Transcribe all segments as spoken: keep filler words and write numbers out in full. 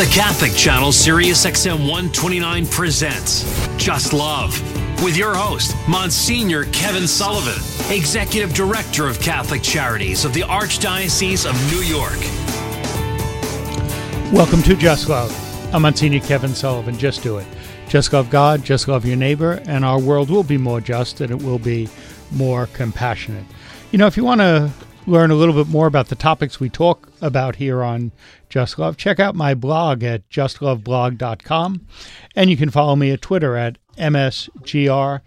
The Catholic Channel Sirius X M one twenty-nine presents Just Love with your host, Monsignor Kevin Sullivan, Executive Director of Catholic Charities of the Archdiocese of New York. Welcome to Just Love. I'm Monsignor Kevin Sullivan. Just do it. Just love God, just love your neighbor, and our world will be more just and it will be more compassionate. You know, if you want to learn a little bit more about the topics we talk about here on Just Love, check out my blog at just love blog dot com, and you can follow me at Twitter at M S G R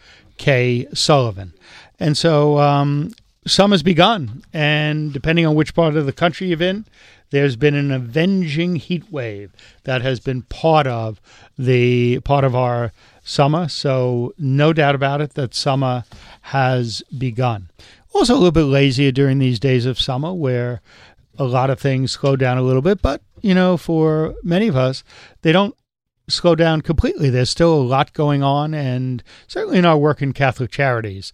K Sullivan. And so um, summer's begun, and depending on which part of the country you're in, there's been an avenging heat wave that has been part of the part of our summer. So no doubt about it that summer has begun. Also a little bit lazier during these days of summer where a lot of things slow down a little bit. But, you know, for many of us, they don't slow down completely. There's still a lot going on, and certainly in our work in Catholic Charities,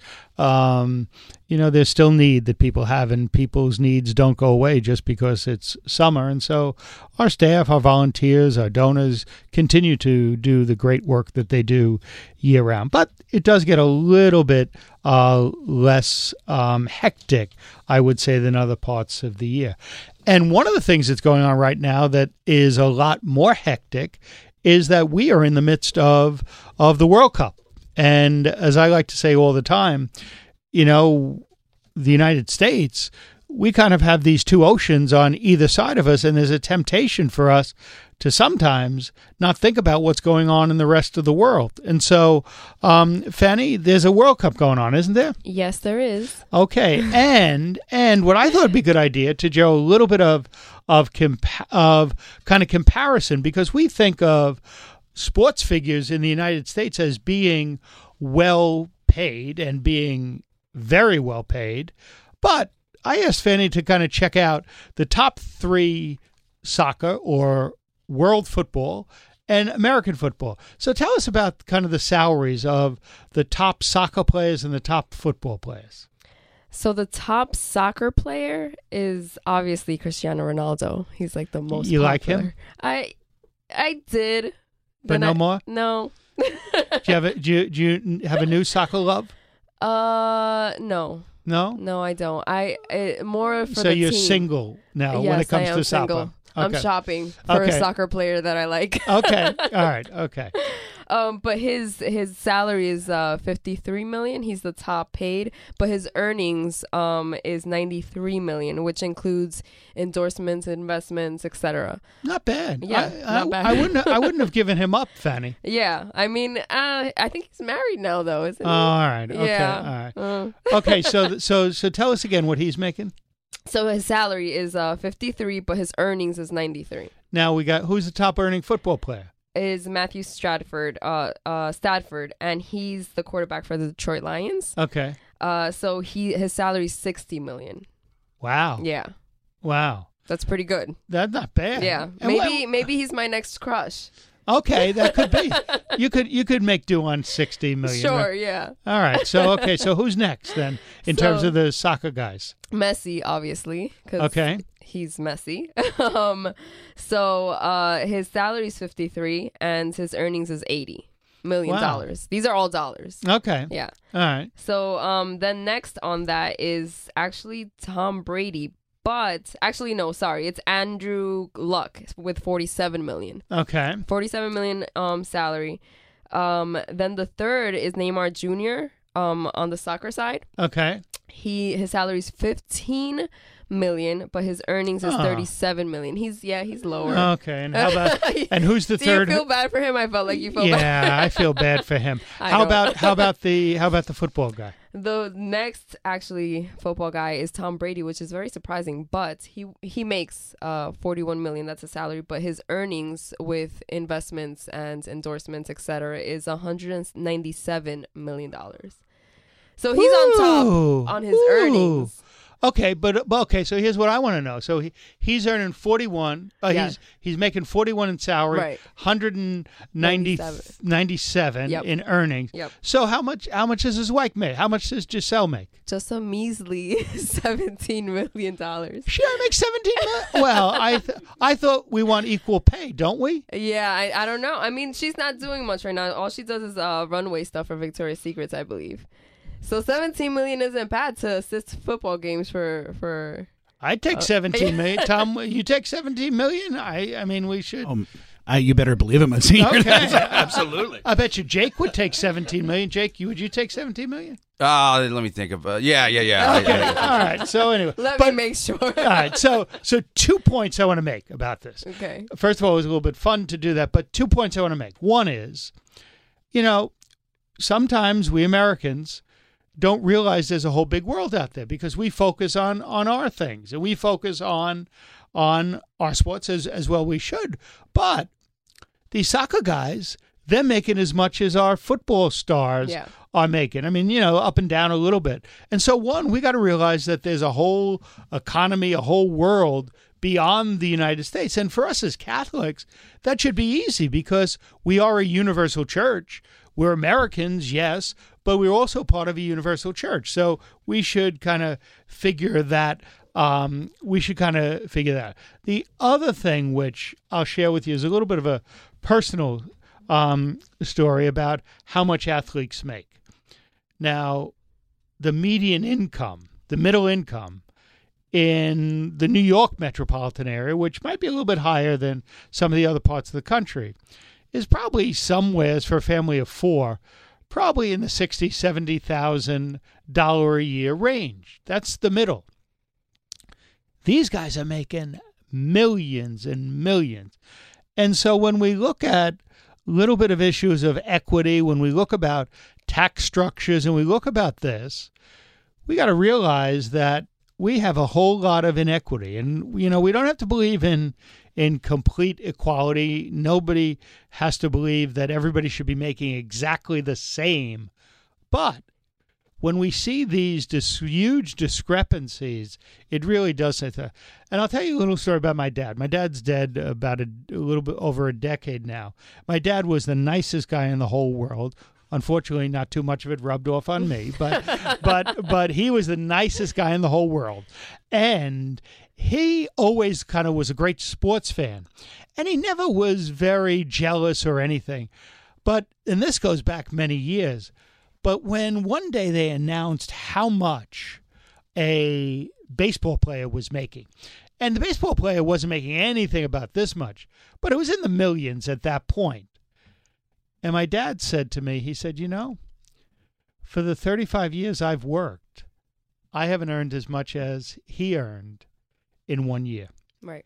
um, you know, there's still need that people have, and people's needs don't go away just because it's summer. And so our staff, our volunteers, our donors continue to do the great work that they do year round. But it does get a little bit uh, less um, hectic, I would say, than other parts of the year. And one of the things that's going on right now that is a lot more hectic is that we are in the midst of of the World Cup. And as I like to say all the time, you know, the United States, we kind of have these two oceans on either side of us, and there's a temptation for us to sometimes not think about what's going on in the rest of the world. And so, um, Fanny, there's a World Cup going on, isn't there? Yes, there is. Okay, and and what I thought would be a good idea to Joe, a little bit of of compa- of kind of comparison, because we think of sports figures in the United States as being well paid and being very well paid, but I asked Fanny to kind of check out the top three soccer or world football and American football. So tell us about kind of the salaries of the top soccer players and the top football players. So the top soccer player is obviously Cristiano Ronaldo. He's like the most You popular. like him? I I did. But Then no I, more? No. Do you have a, do you, do you have a new soccer love? Uh, no. No? No, I don't. I it, more for So the you're team. single now yes, when it comes I am to single. soccer. I'm Okay. shopping for Okay. a soccer player that I like. Okay. All right. Okay. Um, but his his salary is uh fifty-three million. He's the top paid, but his earnings um is ninety-three million, which includes endorsements, investments, et cetera. Not bad. Yeah, I, not I, bad. I wouldn't. I wouldn't have given him up, Fanny. Yeah, I mean, uh, I think he's married now, though, isn't Oh, he? all right. Okay. Yeah. All right. Uh, Okay. So so so tell us again what he's making. so his salary is uh fifty-three, but his earnings is ninety-three. Now we got who's the top earning football player? Is Matthew Stratford, uh, uh, Stafford, and he's the quarterback for the Detroit Lions. Okay. Uh, so he his salary is sixty million. Wow. Yeah, Wow. that's pretty good. That's not bad. Yeah, And maybe what- maybe he's my next crush. Okay, that could be. You could you could make do on sixty million. Sure, right? yeah. All right. So okay. So who's next then in terms So- of the soccer guys? Messi, obviously, because Okay. he's Messi. um, so uh, his salary is fifty-three, and his earnings is eighty million dollars. These are all dollars. Okay. Yeah. All right. So um, then next on that is actually Tom Brady. But actually, no, sorry. It's Andrew Luck with forty-seven million. Okay. forty-seven million um, salary. Um, then the third is Neymar Junior um, on the soccer side. Okay. He his salary is fifteen million, but his earnings is Oh. thirty-seven million. He's yeah, he's lower. Okay. And how about and who's the Do third? you feel bad for him? I felt like you felt yeah, bad. I feel bad for him. I How know. about how about the how about the football guy? The next actually football guy is Tom Brady, which is very surprising, but he he makes uh forty-one million. That's a salary, but his earnings with investments and endorsements, et cetera, is one hundred ninety-seven million dollars. So he's on Ooh. top on his Ooh. earnings. Okay, but, but okay. So here's what I want to know. So he, he's earning forty-one. Uh, Yeah. He's he's making forty-one in salary, Right. one hundred ninety, ninety-seven Yep. in earnings. Yep. So how much? How much does his wife make? How much does Giselle make? Just a measly seventeen million dollars. She only makes seventeen million. Well, I th- I thought we want equal pay, don't we? Yeah, I, I don't know. I mean, she's not doing much right now. All she does is uh, runway stuff for Victoria's Secrets, I believe. So seventeen million isn't bad to assist football games for for. I'd take Oh. seventeen million. Tom, you take seventeen million? I I mean, we should. Um, I, you better believe it, Monsignor. Okay. Absolutely. I bet you Jake would take seventeen million. Jake, you would you take seventeen million? Uh, let me think of. Uh, yeah, yeah, yeah. Okay. I- I- All right. So anyway, Let but, me make sure. all right. So so two points I want to make about this. Okay. First of all, it was a little bit fun to do that, but two points I want to make. One is, you know, sometimes we Americans don't realize there's a whole big world out there because we focus on on our things and we focus on on our sports as as well we should. But these soccer guys, they're making as much as our football stars Yeah. are making. I mean, you know, up and down a little bit. And so one, we got to realize that there's a whole economy, a whole world beyond the United States. And for us as Catholics, that should be easy because we are a universal church. We're Americans, yes, but we're also part of a universal church. So we should kind of figure that. Um, we should kind of figure that. The other thing which I'll share with you is a little bit of a personal um, story about how much athletes make. Now, the median income, the middle income in the New York metropolitan area, which might be a little bit higher than some of the other parts of the country, is probably somewhere for a family of four, probably in the sixty thousand dollars, seventy thousand dollars a year range. That's the middle. These guys are making millions and millions. And so when we look at a little bit of issues of equity, when we look about tax structures and we look about this, we got to realize that we have a whole lot of inequity. And, you know, we don't have to believe in in complete equality. Nobody has to believe that everybody should be making exactly the same. But when we see these dis- huge discrepancies, it really does say that. And I'll tell you a little story about my dad. My dad's dead about a, a little bit over a decade now. My dad was the nicest guy in the whole world. Unfortunately, not too much of it rubbed off on me, but but but he was the nicest guy in the whole world. And he always kind of was a great sports fan. And he never was very jealous or anything. But, and this goes back many years, but when one day they announced how much a baseball player was making, and the baseball player wasn't making anything about this much, but it was in the millions at that point. And my dad said to me, he said, you know, for the thirty-five years I've worked, I haven't earned as much as he earned in one year. Right.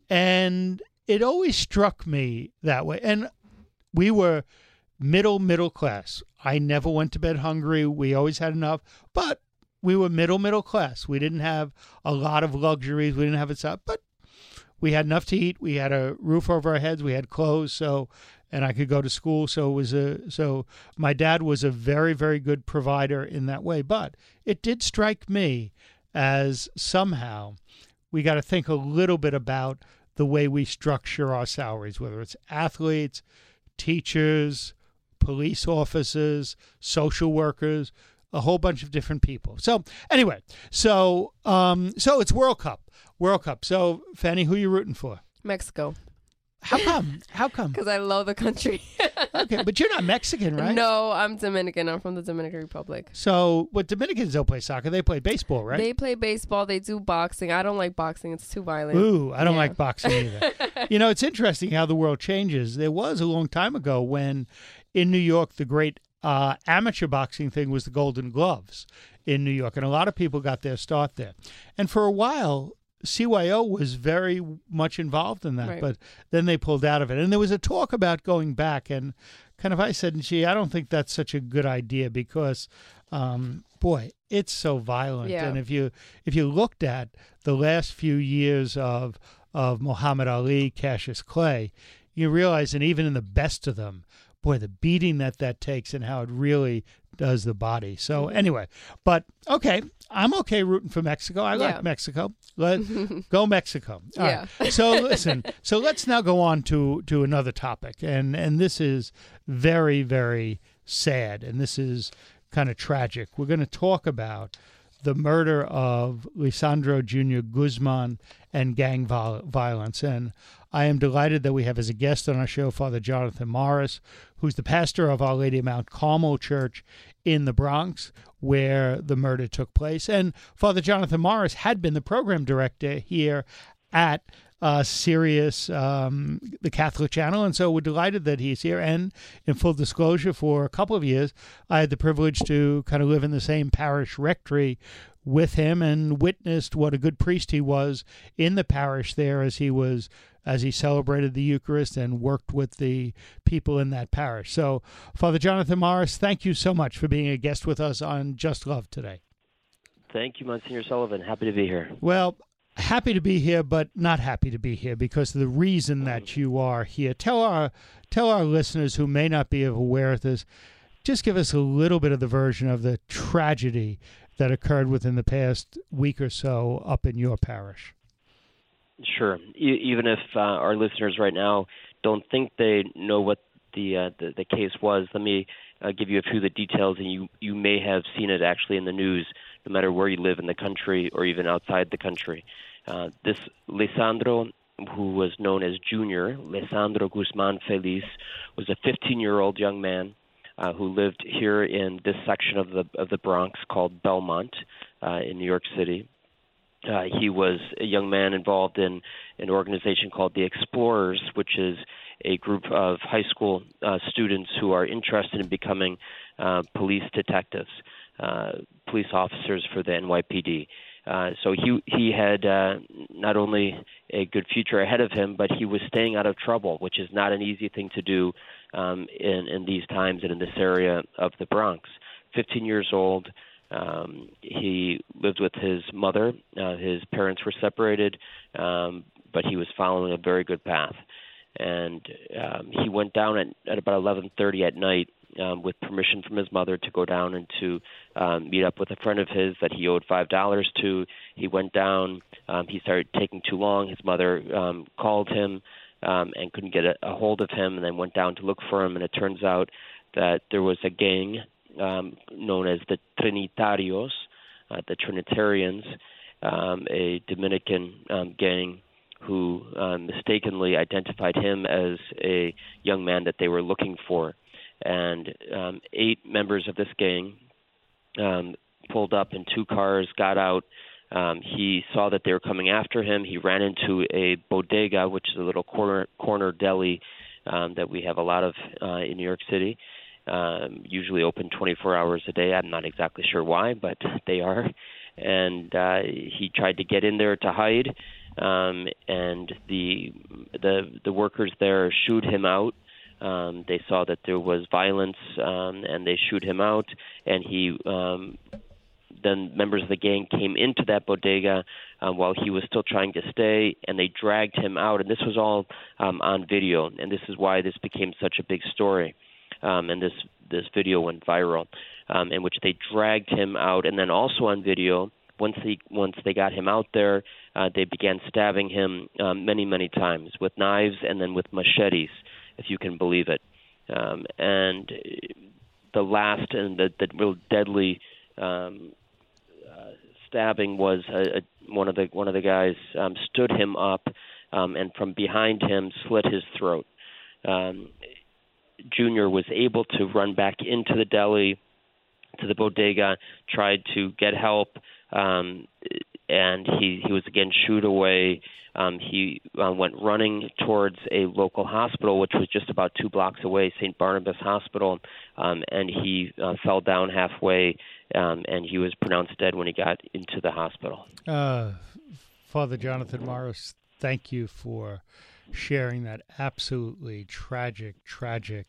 And it always struck me that way. And we were middle, middle class. I never went to bed hungry. We always had enough. But we were middle, middle class. We didn't have a lot of luxuries. We didn't have it set, but we had enough to eat. We had a roof over our heads. We had clothes. So, and I could go to school. So it was a, so my dad was a very, very good provider in that way. But it did strike me as somehow we got to think a little bit about the way we structure our salaries, whether it's athletes, teachers, police officers, social workers, a whole bunch of different people. So anyway, so um, so it's World Cup, World Cup. So Fanny, who are you rooting for? Mexico. How come? How come? Because I love the country. Okay, but you're not Mexican, right? No, I'm Dominican. I'm from the Dominican Republic. So what Dominicans don't play soccer, they play baseball, right? They play baseball. They do boxing. I don't like boxing. It's too violent. Ooh, I don't Yeah. like boxing either. You know, it's interesting how the world changes. There was a long time ago when in New York, the great uh, amateur boxing thing was the Golden Gloves in New York. And a lot of people got their start there. And for a while, C Y O was very much involved in that, Right. but then they pulled out of it. And there was a talk about going back. And kind of I said, gee, I don't think that's such a good idea because, um, boy, it's so violent. Yeah. And if you if you looked at the last few years of of Muhammad Ali, Cassius Clay, you realize, and even in the best of them, boy, the beating that that takes and how it really does the body. So anyway, but okay, I'm okay rooting for Mexico. I like Yeah. Mexico. Let go Mexico. All Yeah. right. So listen, so let's now go on to to another topic, and and this is very very sad, and this is kind of tragic. We're going to talk about the murder of Lisandro Junior Guzman and gang viol- violence. And I am delighted that we have as a guest on our show Father Jonathan Morris, who's the pastor of Our Lady of Mount Carmel Church in the Bronx, where the murder took place. And Father Jonathan Morris had been the program director here at uh, Sirius, um, the Catholic Channel. And so we're delighted that he's here. And in full disclosure, for a couple of years, I had the privilege to kind of live in the same parish rectory with him and witnessed what a good priest he was in the parish there as he was as he celebrated the Eucharist and worked with the people in that parish. So, Father Jonathan Morris, thank you so much for being a guest with us on Just Love today. Thank you, Monsignor Sullivan. Happy to be here. Well, happy to be here, but not happy to be here because of the reason that you are here. Tell our tell our listeners who may not be aware of this, just give us a little bit of the version of the tragedy that occurred within the past week or so up in your parish. Sure. E- even if uh, our listeners right now don't think they know what the uh, the, the case was, let me uh, give you a few of the details, and you, you may have seen it actually in the news, no matter where you live in the country or even outside the country. Uh, this Lisandro, who was known as Junior, Lisandro Guzman Feliz, was a fifteen-year-old young man uh, who lived here in this section of the of the Bronx called Belmont uh, in New York City. Uh, he was a young man involved in an organization called the Explorers, which is a group of high school uh, students who are interested in becoming uh, police detectives, uh, police officers for the N Y P D. Uh, so he he had uh, not only a good future ahead of him, but he was staying out of trouble, which is not an easy thing to do um, in, in these times and in this area of the Bronx. fifteen years old. Um, he lived with his mother. Uh, his parents were separated, um, but he was following a very good path. And um, he went down at, at about eleven thirty at night um, with permission from his mother to go down and to um, meet up with a friend of his that he owed five dollars to. He went down. Um, he started taking too long. His mother um, called him um, and couldn't get a, a hold of him, and then went down to look for him. And it turns out that there was a gang Um, known as the Trinitarios, uh, the Trinitarians, um, a Dominican um, gang who um, mistakenly identified him as a young man that they were looking for. And um, eight members of this gang um, pulled up in two cars, got out. Um, he saw that they were coming after him. He ran into a bodega, which is a little corner, corner deli um, that we have a lot of uh, in New York City. Um, usually open twenty-four hours a day. I'm not exactly sure why, but they are. And uh, he tried to get in there to hide, um, and the the the workers there shooed him out. Um, they saw that there was violence, um, and they shoot him out. And he um, then members of the gang came into that bodega uh, while he was still trying to stay, and they dragged him out. And this was all um, on video, and this is why this became such a big story. Um, and this this video went viral, um, in which they dragged him out, and then also on video, once they once they got him out there, uh, they began stabbing him um, many many times with knives and then with machetes, if you can believe it. Um, and the last and the, the real deadly um, uh, stabbing was a, a, one of the one of the guys um, stood him up um, and from behind him slit his throat. Um, Junior was able to run back into the deli, to the bodega, tried to get help, um, and he, he was again shooed away. Um, he uh, went running towards a local hospital, which was just about two blocks away, Saint Barnabas Hospital, um, and he uh, fell down halfway, um, and he was pronounced dead when he got into the hospital. Uh, Father Jonathan Morris, thank you for sharing that absolutely tragic, tragic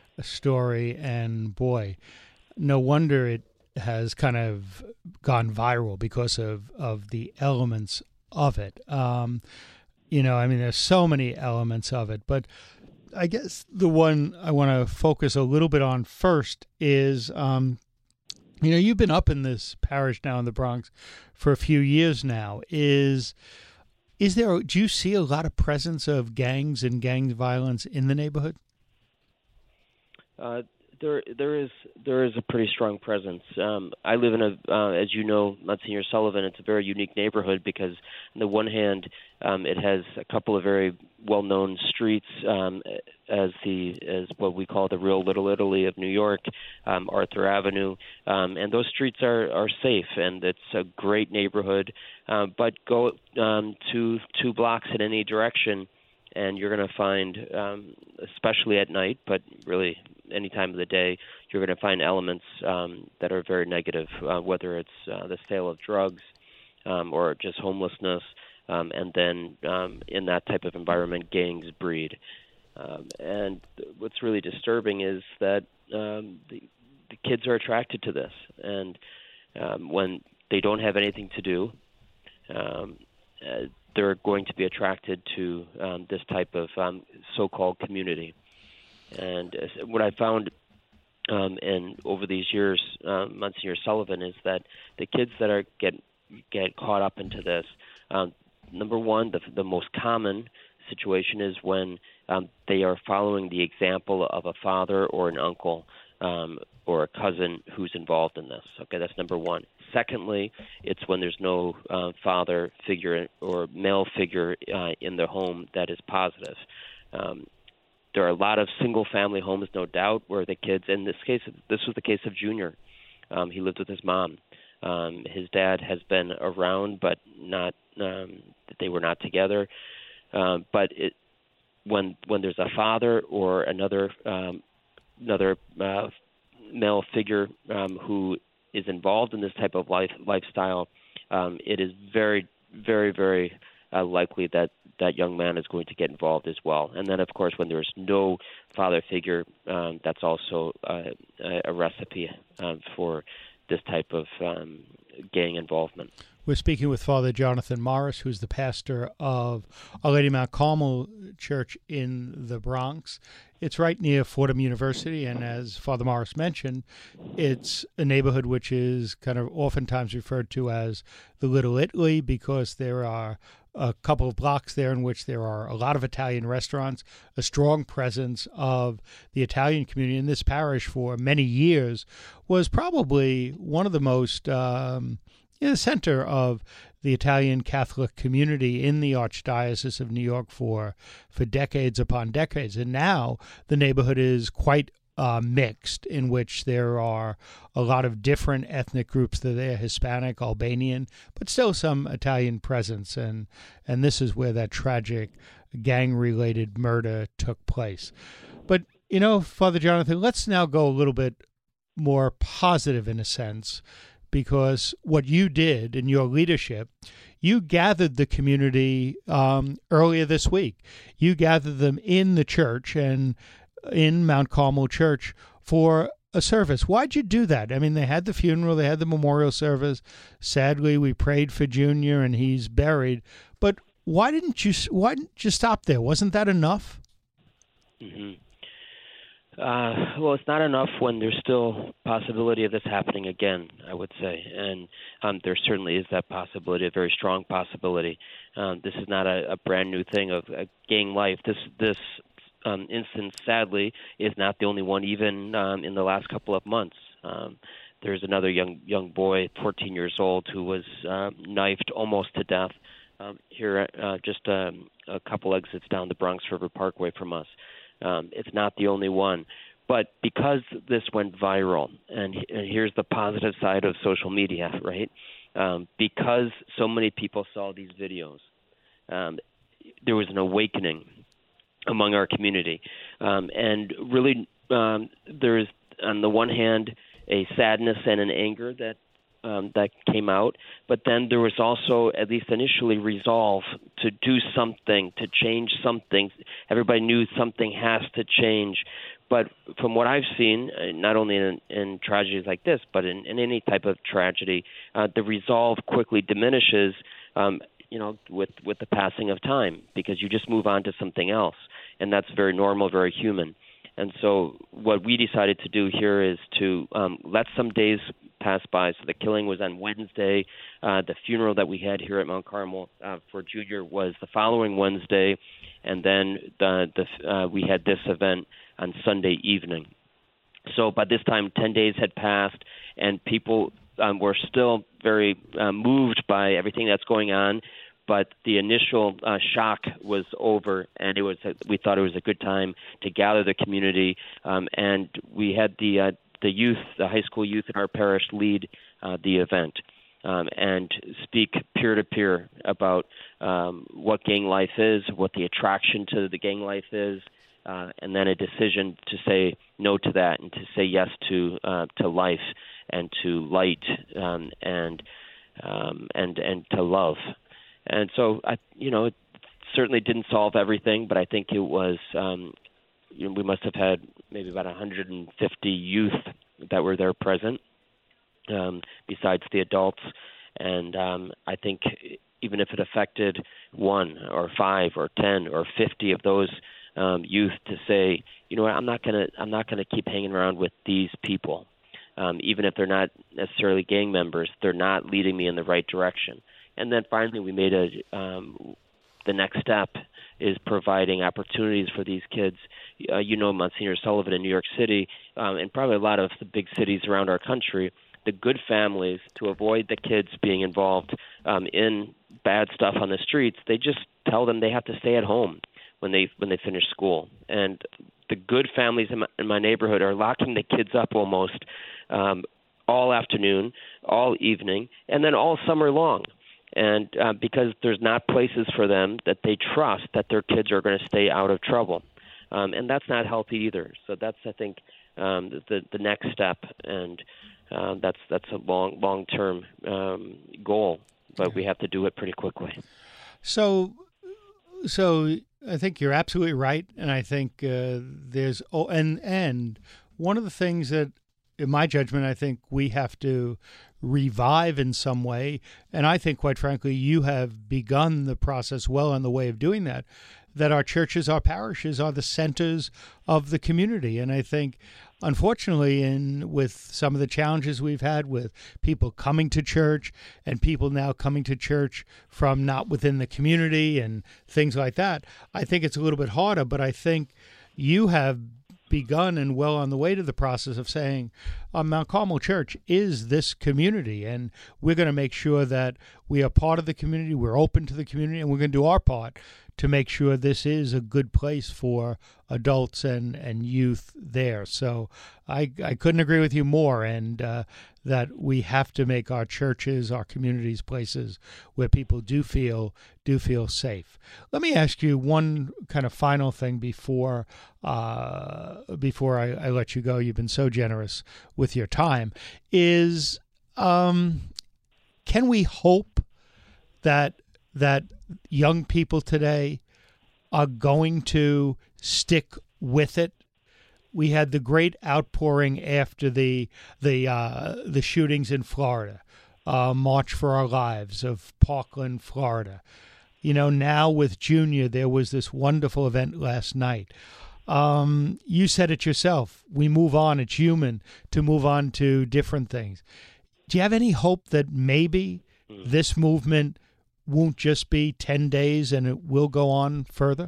story. And boy, no wonder it has kind of gone viral because of, of the elements of it. Um, you know, I mean, there's so many elements of it. But I guess the one I want to focus a little bit on first is, um, you know, you've been up in this parish now in the Bronx for a few years now. Is is there? Do you see a lot of presence of gangs and gang violence in the neighborhood? Uh, there, there is there is a pretty strong presence. Um, I live in a, uh, as you know, Monsignor Sullivan. It's a very unique neighborhood because, on the one hand, um, it has a couple of very well-known streets, um, as the as what we call the real Little Italy of New York, um, Arthur Avenue, um, and those streets are, are safe, and it's a great neighborhood. Uh, but go um, two two blocks in any direction, and you're going to find, um, especially at night, but really any time of the day, you're going to find elements um, that are very negative, uh, whether it's uh, the sale of drugs um, or just homelessness. Um, and then um, in that type of environment, gangs breed. Um, and what's really disturbing is that um, the, the kids are attracted to this. And um, when they don't have anything to do, um, uh, they're going to be attracted to um, this type of um, so-called community. And uh, what I found um, in over these years, um, Monsignor Sullivan, is that the kids that are get get caught up into this, um, number one, the, the most common situation is when um, they are following the example of a father or an uncle um, or a cousin who's involved in this. Okay, that's number one. Secondly, it's when there's no uh, father figure or male figure uh, in the home that is positive. Um, there are a lot of single-family homes, no doubt, where the kids, in this case, this was the case of Junior. Um, he lived with his mom. Um, his dad has been around, but not um, they were not together. Um, but it, when when there's a father or another um, another uh, male figure um, who is involved in this type of life lifestyle, um, it is very, very, very uh, likely that that young man is going to get involved as well. And then, of course, when there's no father figure, um, that's also uh, a recipe um, for this type of um, gang involvement. We're speaking with Father Jonathan Morris, who's the pastor of Our Lady Mount Carmel Church in the Bronx. It's right near Fordham University, and as Father Morris mentioned, it's a neighborhood which is kind of oftentimes referred to as the Little Italy because there are a couple of blocks there in which there are a lot of Italian restaurants, a strong presence of the Italian community in this parish for many years was probably one of the most um, in the center of the Italian Catholic community in the Archdiocese of New York for for decades upon decades. And now the neighborhood is quite uh, mixed, in which there are a lot of different ethnic groups that are there, Hispanic, Albanian, but still some Italian presence. And, and this is where that tragic gang-related murder took place. But, you know, Father Jonathan, let's now go a little bit more positive in a sense, because what you did in your leadership, you gathered the community um, earlier this week. You gathered them in the church and in Mount Carmel Church for a service. Why'd you do that? I mean, they had the funeral, they had the memorial service. Sadly, we prayed for Junior and he's buried. But why didn't you? Why didn't you stop there? Wasn't that enough? Mm-hmm. Uh, well, it's not enough when there's still possibility of this happening again, I would say. And um, there certainly is that possibility, a very strong possibility. Um, this is not a, a brand new thing of uh, gang life. This this um, instance, sadly, is not the only one, even um, in the last couple of months. Um, there's another young young boy, fourteen years old, who was uh, knifed almost to death um, here uh, just um, a couple exits down the Bronx River Parkway from us. Um, it's not the only one. But because this went viral, and, and here's the positive side of social media, right? Um, because so many people saw these videos, um, there was an awakening among our community. Um, and really, um, there's, on the one hand, a sadness and an anger that Um, that came out, but then there was also, at least initially, resolve to do something, to change something. Everybody knew something has to change. But from what I've seen, not only in, in tragedies like this, but in, in any type of tragedy, uh, the resolve quickly diminishes, um, you know, with, with the passing of time, because you just move on to something else. and that's very normal, very human. And so what we decided to do here is to um, let some days pass by. So the killing was on Wednesday. Uh, the funeral that we had here at Mount Carmel uh, for Junior was the following Wednesday, and then the, the uh, we had this event on Sunday evening. So by this time, ten days had passed, and people um, were still very uh, moved by everything that's going on. But the initial uh, shock was over, and it was a, we thought it was a good time to gather the community. Um, and we had the uh, the youth, the high school youth in our parish, lead uh, the event um, and speak peer to peer about um, what gang life is, what the attraction to the gang life is, uh, and then a decision to say no to that and to say yes to uh, to life and to light um, and um, and and to love. And so, I, you know, it certainly didn't solve everything, but I think it was, um, you know, we must have had maybe about one hundred fifty youth that were there present, um, besides the adults. And um, I think even if it affected one or five or ten or fifty of those um, youth to say, you know what, I'm not going to, I'm not going to keep hanging around with these people, um, even if they're not necessarily gang members, they're not leading me in the right direction. And then finally, we made a. Um, the next step is providing opportunities for these kids. Uh, you know, Monsignor Sullivan in New York City, um, and probably a lot of the big cities around our country, the good families, to avoid the kids being involved um, in bad stuff on the streets, they just tell them they have to stay at home when they when they finish school. And the good families in my, in my neighborhood are locking the kids up almost um, all afternoon, all evening, and then all summer long. And uh, because there's not places for them that they trust that their kids are going to stay out of trouble. Um, and that's not healthy either. So that's, I think, um, the the next step. And uh, that's that's a long, long-term um, goal. But we have to do it pretty quickly. So, so I think you're absolutely right. And I think uh, there's, oh, and, and one of the things that, in my judgment, I think we have to revive in some way. And I think, quite frankly, you have begun the process well on the way of doing that, that our churches, our parishes are the centers of the community. And I think, unfortunately, in with some of the challenges we've had with people coming to church and people now coming to church from not within the community and things like that, I think it's a little bit harder. But I think you have begun and well on the way to the process of saying uh, Mount Carmel Church is this community, and we're going to make sure that we are part of the community, we're open to the community, and we're going to do our part to make sure this is a good place for adults and, and youth there. So I, I couldn't agree with you more, and uh, that we have to make our churches, our communities, places where people do feel do feel safe. Let me ask you one kind of final thing before uh, before I, I let you go. You've been so generous with your time. Is um, can we hope that that young people today are going to stick with it? We had the great outpouring after the the uh, the shootings in Florida, uh, March for Our Lives of Parkland, Florida. You know, now with Junior, there was this wonderful event last night. Um, you said it yourself. We move on. It's human to move on to different things. Do you have any hope that maybe this movement won't just be ten days and it will go on further?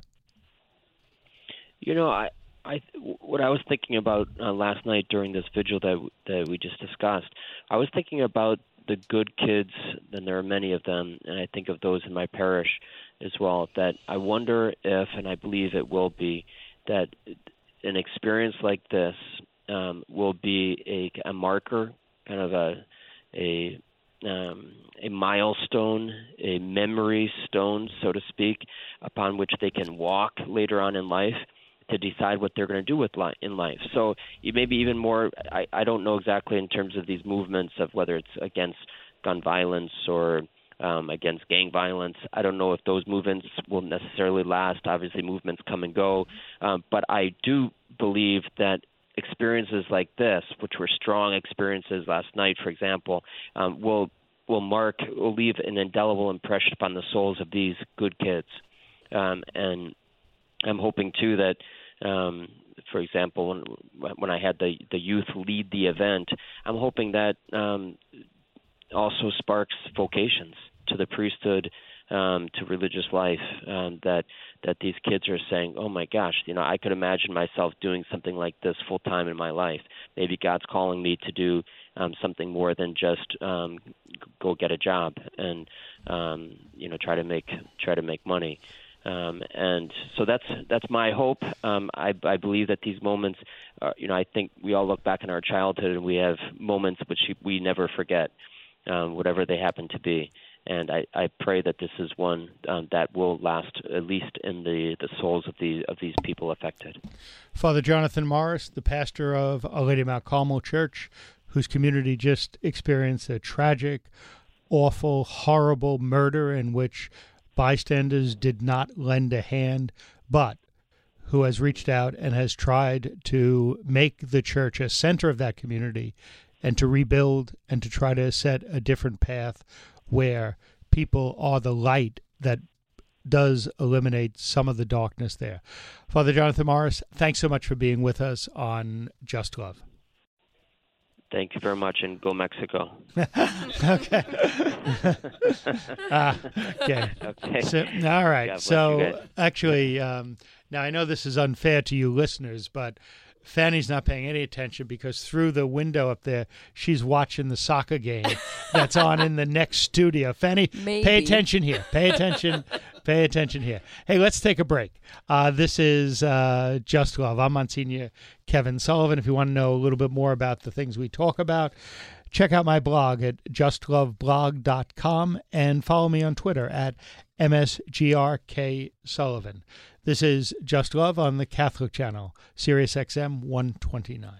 You know, I, I, what I was thinking about uh, last night during this vigil that that we just discussed, I was thinking about the good kids, and there are many of them, and I think of those in my parish as well, that I wonder if, and I believe it will be, that an experience like this um, will be a, a marker, kind of a a Um, a milestone, a memory stone, so to speak, upon which they can walk later on in life to decide what they're going to do with li- in life. So it may be even more, I, I don't know exactly in terms of these movements of whether it's against gun violence or um, against gang violence. I don't know if those movements will necessarily last. Obviously, movements come and go. Um, but I do believe that experiences like this, which were strong experiences last night, for example, um, will will mark, will leave an indelible impression upon the souls of these good kids. Um, and I'm hoping too that, um, for example, when when I had the the youth lead the event, I'm hoping that um, also sparks vocations to the priesthood, um, to religious life. Um, that that these kids are saying, "Oh my gosh, you know, I could imagine myself doing something like this full time in my life. Maybe God's calling me to do um, something more than just um, go get a job and um, you know try to make try to make money." Um, and so that's that's my hope. Um, I, I believe that these moments, are, you know, I think we all look back in our childhood and we have moments which we never forget, um, whatever they happen to be. And I, I pray that this is one um, that will last, at least in the, the souls of the of these people affected. Father Jonathan Morris, the pastor of Our Lady of Mount Carmel Church, whose community just experienced a tragic, awful, horrible murder in which bystanders did not lend a hand, but who has reached out and has tried to make the church a center of that community and to rebuild and to try to set a different path where people are the light that does eliminate some of the darkness there. Father Jonathan Morris, thanks so much for being with us on Just Love. Thank you very much, and go Mexico. Okay. uh, okay. Okay. So, all right. God bless you So, guys. actually, um, now I know this is unfair to you listeners, but Fanny's not paying any attention because through the window up there, she's watching the soccer game that's on in the next studio. Fanny, Maybe. pay attention here. Pay attention. Pay attention here. Hey, let's take a break. Uh, this is uh, Just Love. I'm Monsignor Kevin Sullivan. If you want to know a little bit more about the things we talk about, check out my blog at just love blog dot com and follow me on Twitter at M S G R K Sullivan. This is Just Love on the Catholic Channel, Sirius X M one twenty-nine.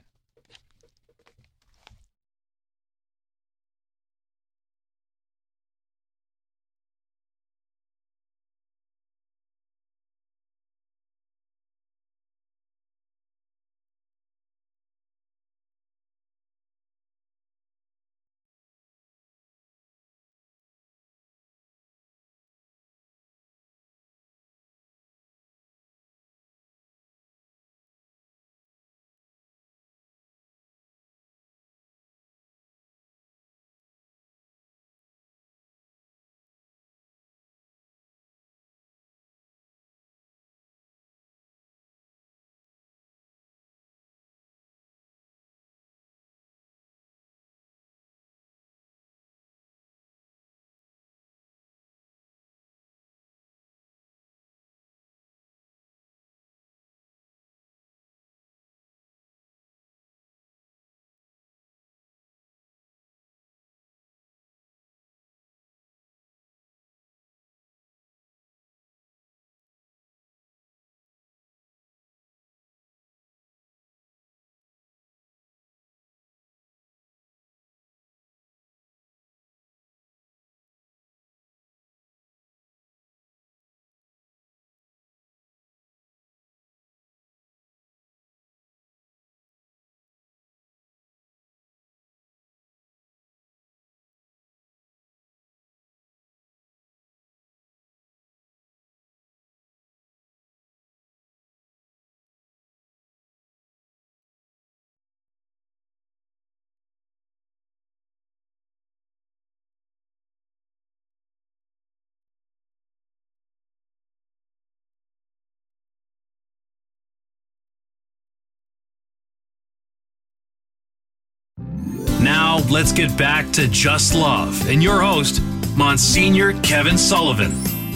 Now, let's get back to Just Love and your host, Monsignor Kevin Sullivan.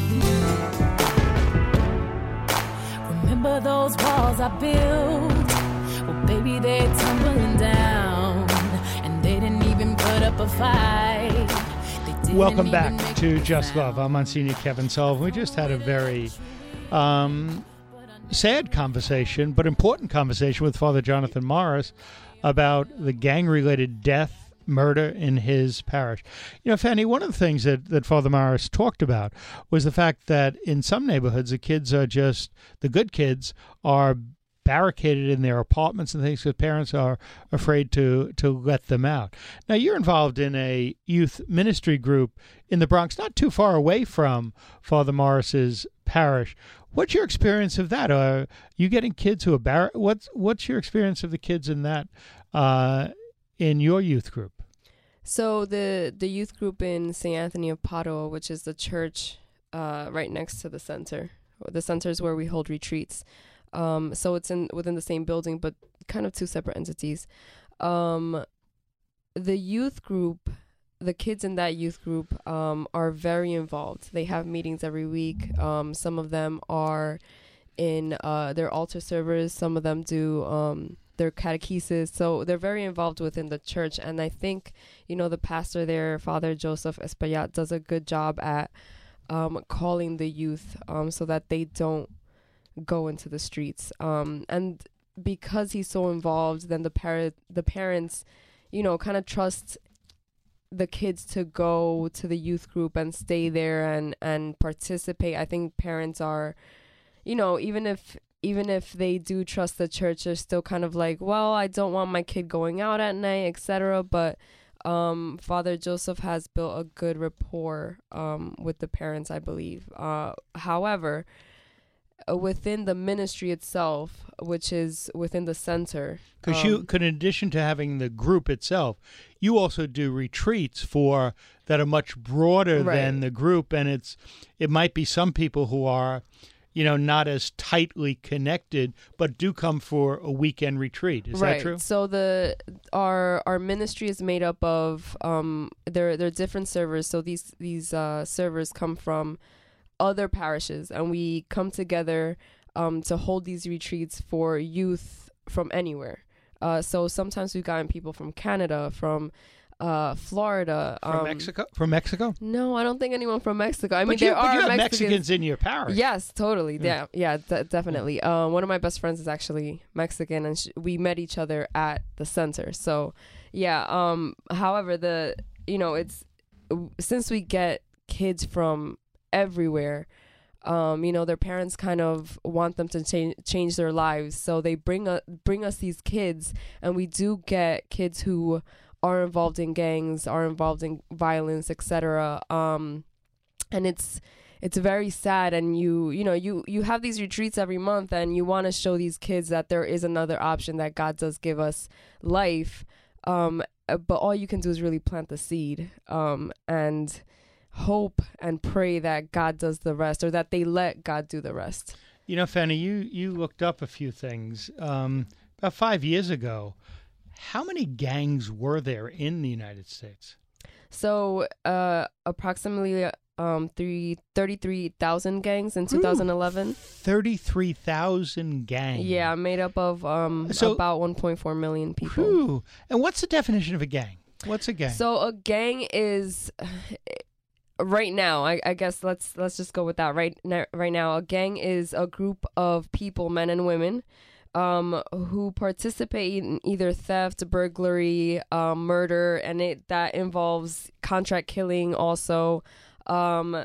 Remember those walls I built? Well, baby, they're tumbling down, and they didn't even put up a fight. They didn't Welcome even back make to a Just sound. Love. I'm Monsignor Kevin Sullivan. We just had a very um, sad conversation, but important conversation with Father Jonathan Morris about the gang-related death, murder in his parish. You know, Fanny, one of the things that, that Father Morris talked about was the fact that in some neighborhoods, the kids are just, the good kids are barricaded in their apartments and things because parents are afraid to, to let them out. Now, you're involved in a youth ministry group in the Bronx, not too far away from Father Morris's parish. What's your experience of that? Are you getting kids who are bar- what's what's your experience of the kids in that uh, in your youth group? So the the youth group in Saint Anthony of Padua, which is the church uh, right next to the center. The center is where we hold retreats. Um, so it's in within the same building, but kind of two separate entities. Um, the youth group, the kids in that youth group um, are very involved. They have meetings every week. Um, some of them are in uh, their altar servers. Some of them do um, their catechesis. So they're very involved within the church. And I think, you know, the pastor there, Father Joseph Espaillat, does a good job at um, calling the youth um, so that they don't go into the streets. Um, and because he's so involved, then the parent, the parents, you know, kind of trust the kids to go to the youth group and stay there and, and participate. I think parents are, you know, even if even if they do trust the church, they're still kind of like, well, I don't want my kid going out at night, et cetera. But um, Father Joseph has built a good rapport um, with the parents, I believe. Uh, however, within the ministry itself, which is within the center. Because um, you could, in addition to having the group itself, you also do retreats for that are much broader Right. than the group, and it's it might be some people who are, you know, not as tightly connected, but do come for a weekend retreat. Is right. that true? So the our our ministry is made up of um there there are different servers. So these these uh, servers come from other parishes, and we come together um, to hold these retreats for youth from anywhere. Uh, so sometimes we've gotten people from Canada, from uh, Florida, From um, Mexico? From Mexico? No, I don't think anyone from Mexico. I mean, but you, there but are you have Mexicans. Mexicans in your parish. Yes, totally. Yeah, yeah, d- definitely. Uh, one of my best friends is actually Mexican, and sh- we met each other at the center. So, yeah. Um. However, the you know it's since we get kids from everywhere, um, you know, their parents kind of want them to change change their lives, so they bring us bring us these kids, and we do get kids who are involved in gangs, are involved in violence, et cetera. Um, and it's it's very sad. And you you know you you have these retreats every month, and you want to show these kids that there is another option, that God does give us life. Um, but all you can do is really plant the seed, um, and hope and pray that God does the rest, or that they let God do the rest. You know, Fanny, you, you looked up a few things. Um, about five years ago, how many gangs were there in the United States? So uh, approximately um, three, thirty-three thousand gangs in two thousand eleven. thirty-three thousand gangs. Yeah, made up of um, So- about one point four million people. Whew. And what's the definition of a gang? What's a gang? So a gang is... Right now, I, I guess let's let's just go with that. Right now, right now, a gang is a group of people, men and women, um, who participate in either theft, burglary, um, murder, and it that involves contract killing, also, um,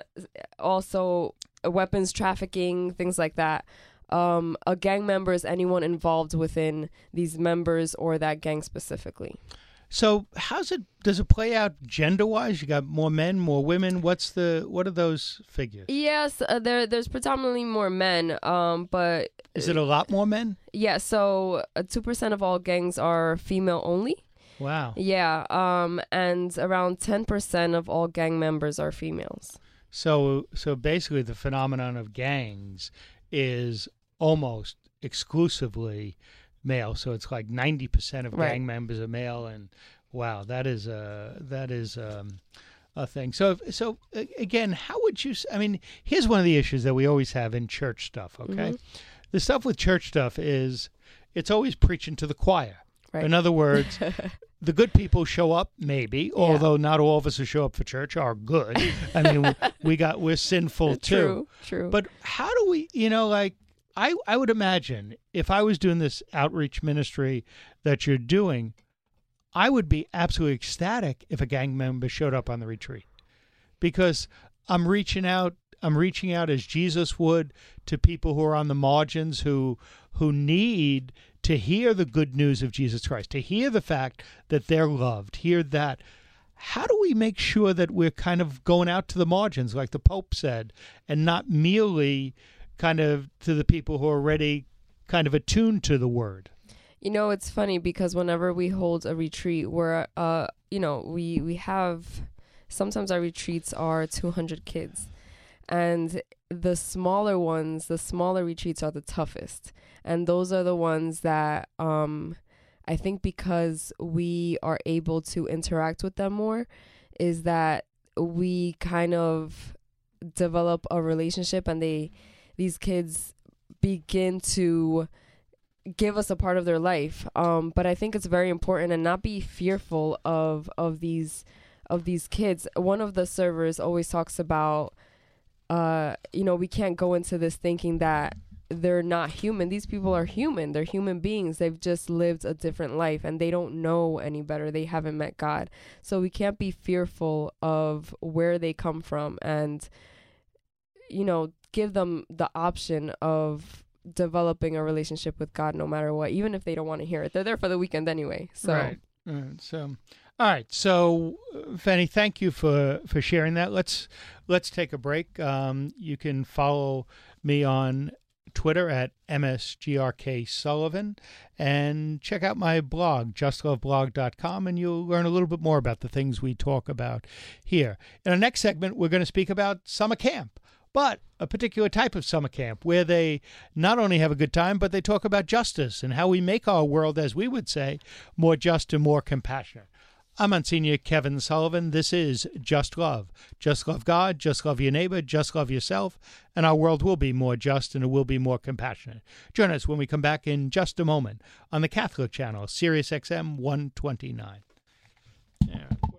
also weapons trafficking, things like that. Um, a gang member is anyone involved within these members or that gang specifically. So how's it, does it play out gender-wise? You got more men, more women? What's the, what are those figures? Yes, uh, there there's predominantly more men, um, but Is it a lot more men? yeah. So uh, two percent of all gangs are female only. Wow. Yeah, um, and around ten percent of all gang members are females. So, so basically the phenomenon of gangs is almost exclusively male. So it's like ninety percent of Right. gang members are male, and wow, that is a that is um, a thing. So, if, so a- again, how would you? s- I mean, here's one of the issues that we always have in church stuff. Okay, the stuff with church stuff is it's always preaching to the choir. Right. In other words, the good people show up, maybe, although not all of us who show up for church are good. I mean, we, we got we're sinful too. True, true. But how do we, you know, like, I, I would imagine if I was doing this outreach ministry that you're doing, I would be absolutely ecstatic if a gang member showed up on the retreat, because I'm reaching out, I'm reaching out as Jesus would to people who are on the margins, who who need to hear the good news of Jesus Christ, to hear the fact that they're loved, hear that. How do we make sure that we're kind of going out to the margins, like the Pope said, and not merely kind of to the people who are already kind of attuned to the word? You know, it's funny because whenever we hold a retreat, we're, uh, you know, we, we have, sometimes our retreats are two hundred kids. And the smaller ones, the smaller retreats are the toughest. And those are the ones that um, I think because we are able to interact with them more, is that we kind of develop a relationship, and they, these kids begin to give us a part of their life. Um, but I think it's very important and not be fearful of of these of these kids. One of the servers always talks about, uh, you know, we can't go into this thinking that they're not human. These people are human. They're human beings. They've just lived a different life, and they don't know any better. They haven't met God. So we can't be fearful of where they come from, and, you know, give them the option of developing a relationship with God no matter what, even if they don't want to hear it. They're there for the weekend anyway. So. Right. Right. So, all right. So, uh, Fanny, thank you for, for sharing that. Let's let's take a break. Um, you can follow me on Twitter at M S G R K Sullivan, and check out my blog, just love blog dot com, and you'll learn a little bit more about the things we talk about here. In our next segment, we're going to speak about summer camp, but a particular type of summer camp where they not only have a good time, but they talk about justice and how we make our world, as we would say, more just and more compassionate. I'm Monsignor Kevin Sullivan. This is Just Love. Just love God, just love your neighbor, just love yourself, and our world will be more just and it will be more compassionate. Join us when we come back in just a moment on the Catholic Channel, Sirius X M one twenty-nine. Yeah.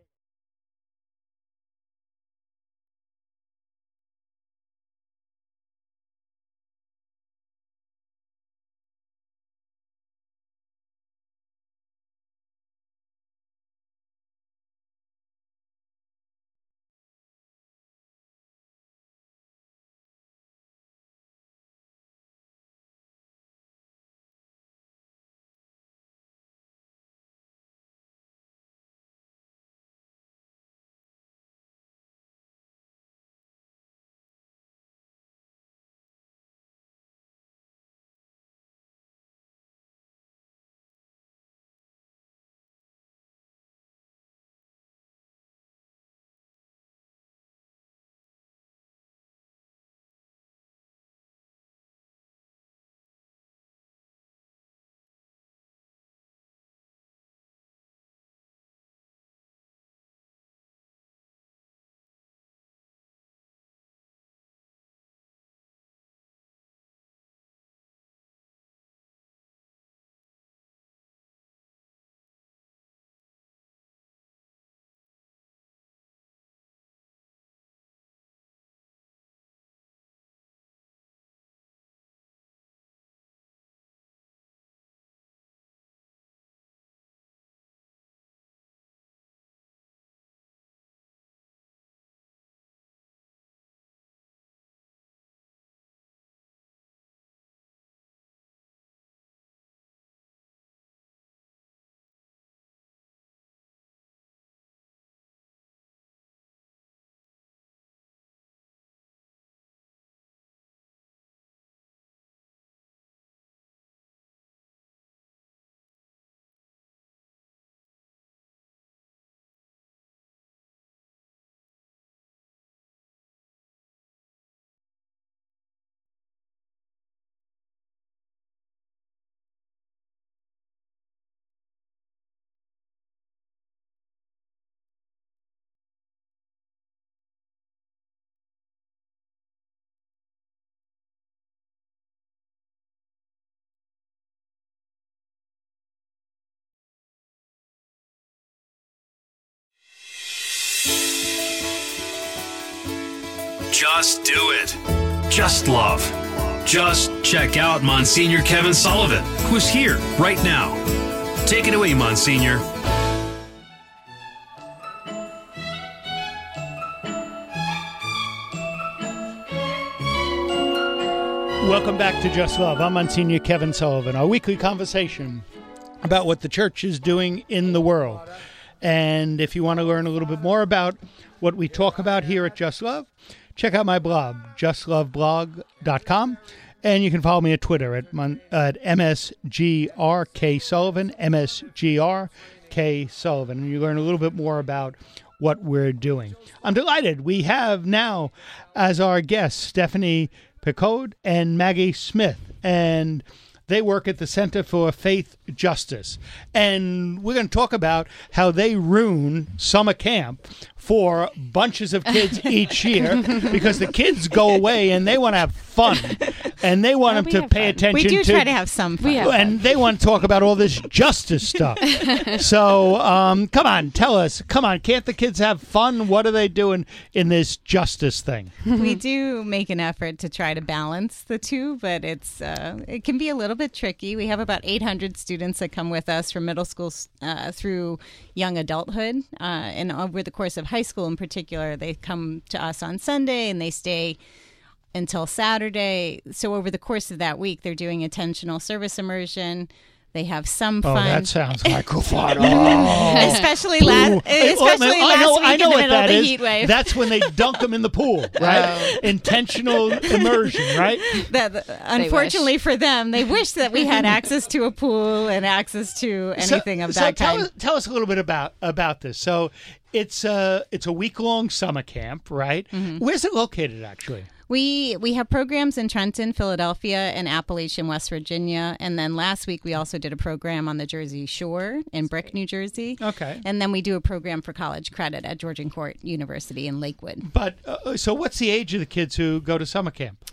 Just do it. Just love. Just check out Monsignor Kevin Sullivan, who's here right now. Take it away, Monsignor. Welcome back to Just Love. I'm Monsignor Kevin Sullivan. Our weekly conversation about what the church is doing in the world. And if you want to learn a little bit more about what we talk about here at Just Love, check out my blog, just love blog dot com. And you can follow me at Twitter at, mon- at M S G R K Sullivan, M S G R K Sullivan. And you learn a little bit more about what we're doing. I'm delighted. We have now as our guests Stephanie Picode and Maggie Smith. And they work at the Center for Faith Justice. And we're going to talk about how they ruin summer camp for bunches of kids each year because the kids go away and they want to have fun. And they want Oh, them we to have pay fun. attention We do to... try to have some fun. We have and they want to talk about all this justice stuff. So, um, come on, tell us. Come on, can't the kids have fun? What are they doing in this justice thing? We do make an effort to try to balance the two, but it's uh, it can be a little bit tricky. We have about eight hundred students that come with us from middle school uh, through young adulthood. Uh, and over the course of high school in particular, they come to us on Sunday and they stay until Saturday. So over the course of that week, they're doing attentional service immersion. They have some Oh, fun. that sounds like a fun. Oh. Especially last, Hey, especially wait a minute. last I know, week I know in the what middle of that the is. heat wave. That's when they dunk them in the pool, right? Intentional immersion, right? That, unfortunately for them, they wish that we had access to a pool and access to anything so, of so that tell kind. Us, tell us a little bit about about this. So it's a it's a week long summer camp, right? Mm-hmm. Where's it located, actually? We we have programs in Trenton, Philadelphia, and Appalachian, West Virginia. And then last week, we also did a program on the Jersey Shore in Brick, New Jersey. Okay. And then we do a program for college credit at Georgian Court University in Lakewood. But uh, so what's the age of the kids who go to summer camp?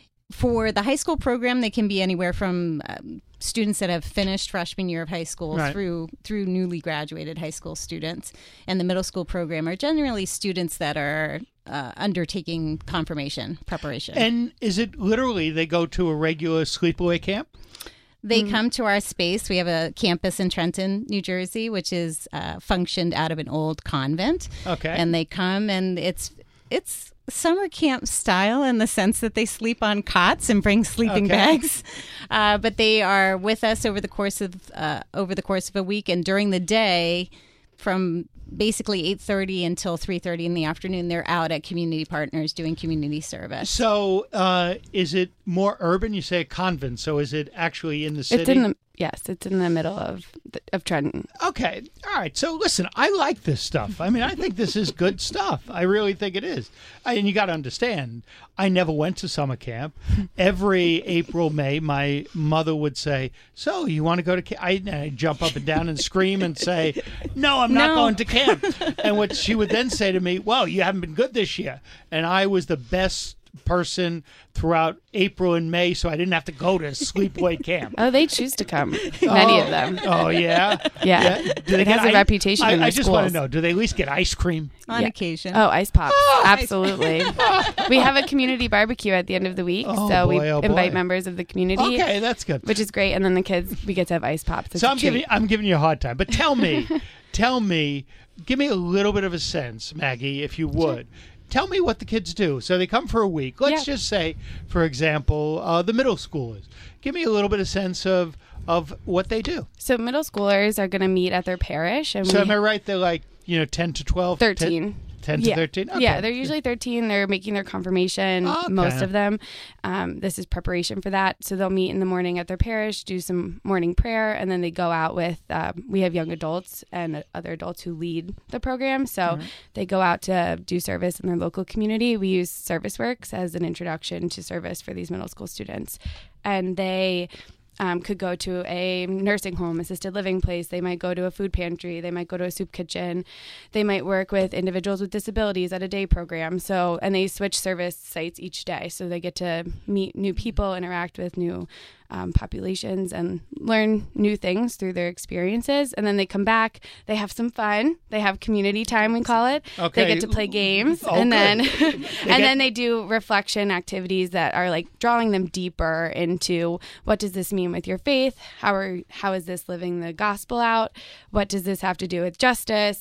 For the high school program, they can be anywhere from um, students that have finished freshman year of high school Right. through through newly graduated high school students. And the middle school program are generally students that are uh, undertaking confirmation preparation. And is it literally they go to a regular sleepaway camp? They come to our space. We have a campus in Trenton, New Jersey, which is uh, functioned out of an old convent. Okay. And they come, and it's it's summer camp style in the sense that they sleep on cots and bring sleeping Okay. bags. Uh, but they are with us over the course of uh, over the course of a week, and during the day, from basically eight thirty until three thirty in the afternoon, they're out at community partners doing community service. So uh, is it more urban? You say a convent. So is it actually in the city? It's in the yes, it's in the middle of the, of Trenton. Okay. All right. So listen, I like this stuff. I mean, I think this is good stuff. I really think it is. I, and you got to understand, I never went to summer camp. Every April, May, my mother would say, so you want to go to camp? I, I'd jump up and down and scream and say, no, I'm not No. going to camp. And what she would then say to me, well, you haven't been good this year. And I was the best person throughout April and May, so I didn't have to go to sleepaway camp. Oh, they choose to come. Many Oh. of them. Oh, yeah? Yeah. Do they It has get a reputation I, in their I just want to schools. know, do they at least get ice cream? On Yeah. occasion. Oh, ice pops. Oh, Absolutely. We have a community barbecue at the end of the week. Oh, so we boy, oh, invite boy. members of the community, Okay, that's good. which is great. And then the kids, we get to have ice pops. It's So a I'm giving treat. I'm giving you a hard time, but tell me, tell me, give me a little bit of a sense, Maggie, if you would. Tell me what the kids do. So they come for a week. Let's Yeah. just say, for example, uh, the middle schoolers. Give me a little bit of sense of of what they do. So middle schoolers are going to meet at their parish. And So we am I right? They're like, you know, ten to twelve? thirteen. ten to yeah. thirteen? Okay. Yeah, they're usually thirteen. They're making their confirmation, Okay. most of them. Um, this is preparation for that. So they'll meet in the morning at their parish, do some morning prayer, and then they go out with, um, we have young adults and other adults who lead the program. So they go out to do service in their local community. We use ServiceWorks as an introduction to service for these middle school students. And they... Um, could go to a nursing home, assisted living place. They might go to a food pantry. They might go to a soup kitchen. They might work with individuals with disabilities at a day program. So, and they switch service sites each day. So they get to meet new people, interact with new um, populations, and learn new things through their experiences. And then they come back. They have some fun. They have community time, we call it. Okay. They get to play games. Oh, and good. then get- and then they do reflection activities that are like drawing them deeper into what does this mean with your faith? How are how is this living the gospel out? What does this have to do with justice?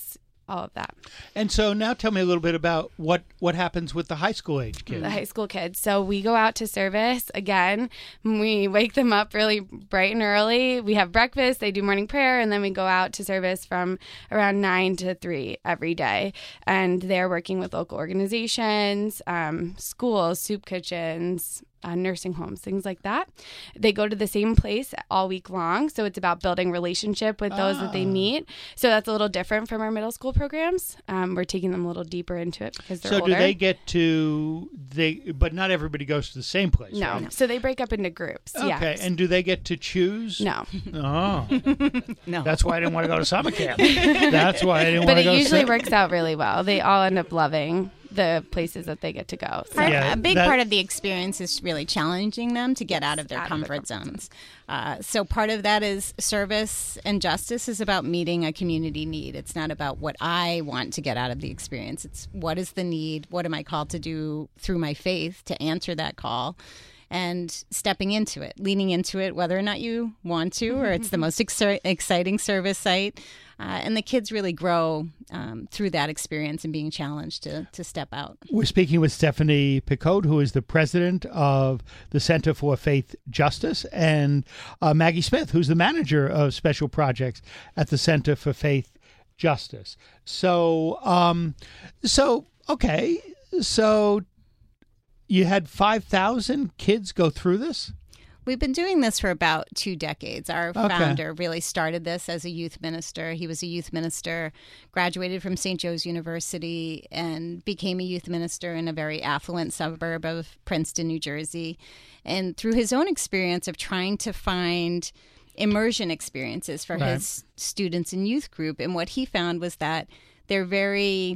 all of that. And so now tell me a little bit about what, what happens with the high school age kids. The high school kids. So we go out to service again. We wake them up really bright and early. We have breakfast. They do morning prayer, and then we go out to service from around nine to three every day. And they're working with local organizations, um, schools, soup kitchens, Uh, nursing homes, things like that. They go to the same place all week long. So it's about building relationship with those ah. that they meet. So that's a little different from our middle school programs. Um, we're taking them a little deeper into it because they're so older. So do they get to, they? But not everybody goes to the same place, No. right? So they break up into groups, Okay. yes. And do they get to choose? No. Oh. No. That's why I didn't want to go to summer camp. That's why I didn't but want to go it to usually summer works out really well. They all end up loving the places that they get to go. So. Part, Yeah, a big that- part of the experience is really challenging them to get out of their out of their comfort comfort zones. Uh, so part of that is service and justice is about meeting a community need. It's not about what I want to get out of the experience. It's what is the need? What am I called to do through my faith to answer that call? And stepping into it, leaning into it, whether or not you want to, or it's the most ex- exciting service site. Uh, and the kids really grow um, through that experience and being challenged to, to step out. We're speaking with Stephanie Picot, who is the president of the Center for Faith Justice, and uh, Maggie Smith, who's the manager of special projects at the Center for Faith Justice. So, um, so okay, so you had five thousand kids go through this? We've been doing this for about two decades. Our Okay. founder really started this as a youth minister. He was a youth minister, graduated from Saint Joe's University, and became a youth minister in a very affluent suburb of Princeton, New Jersey. And through his own experience of trying to find immersion experiences for Right. his students and youth group, and what he found was that they're very